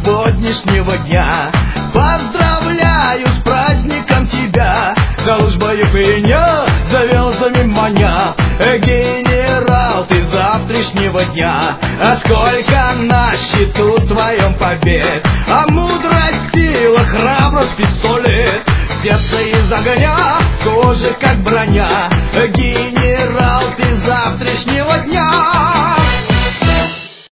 сегодняшнего дня. Поздравляю с праздником тебя, за луж боев меня, звездами маня. Генерал, ты завтрашнего дня, а сколько на счету твоем побед, а мудрость, сила, храбрость, пистолет, сердце из огня, кожа как броня. Генерал, ты завтрашнего дня.